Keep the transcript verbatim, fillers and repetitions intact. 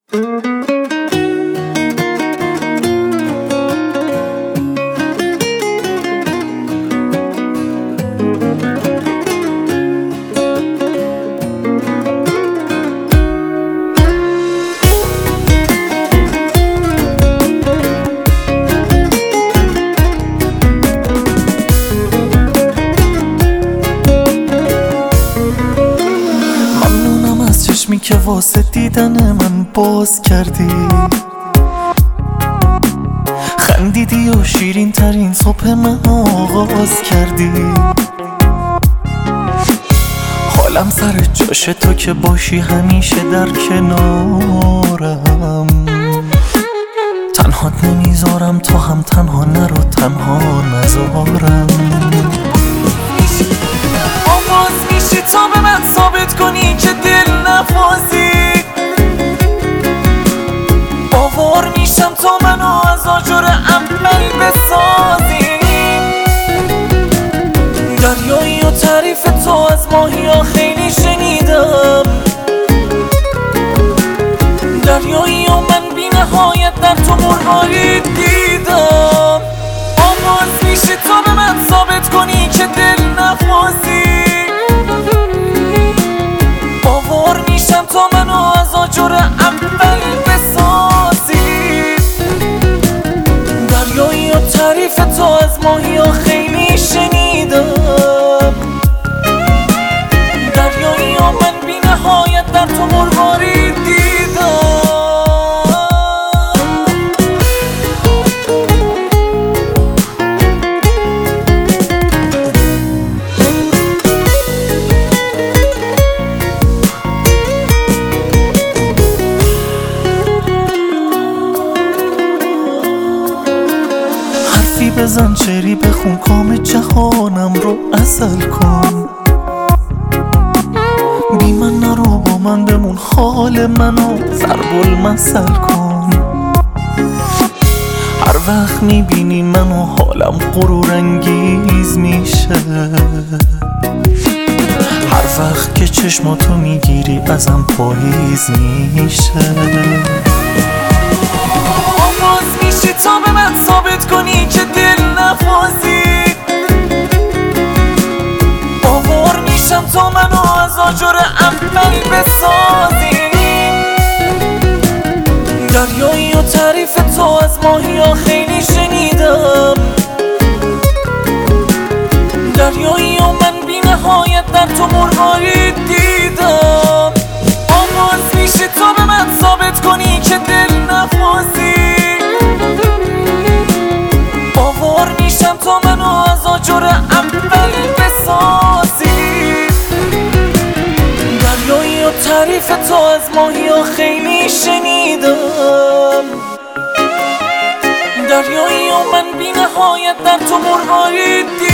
چشمی که واسه دیدن من باز کردی، خندیدی و شیرین ترین صبح من آغاز کردی. حالم سر جاش تو که باشی همیشه در کنارم، تنهات نمیذارم تو هم تنها نرو تنها نذارم. آواز میشی تا به من ثابت کنی که دل نفازی، باور میشم تا منو از آجر عمل بسازی. دریایی و تعریف تو از ماهی ها خیلی شنیدم، دریایی و من بی نهایت در تو مروارید دیدم. آواز میشی تا به من ثابت کنی که دل نفازی، باور میشم تا منو از آجر اول بسازی. دریایی و تعریف تو از ماهی ها خیلی شنیدم، دریایی و من بی نهایت در تو مروارید دیدم. بزن شعری بخون کام جهانم رو عسل کن، بی من نرو با من بمون حال منو ضرب المثل کن. هر وقت میبینی منو حالم غرور انگیز میشه، هر وقت که چشماتو میگیری ازم پاییز میشه. آواز میشی تا به من ثابت کنی که دل نفازی، باور میشم تا منو از آجر اول بسازی. دریایی و تعریف تو از ماهی ها خیلی شنیدم، دریایی و من بی نهایت در تو مروارید دیدم. آواز میشی تا به من ثابت کنی که دل نفازی، باور میشم تا منو از آجر اول بسازی. دریایی و تعریف تو از ماهی ها خیلی شنیدم، دریایی و من بی نهایت در تو مروارید دیدم.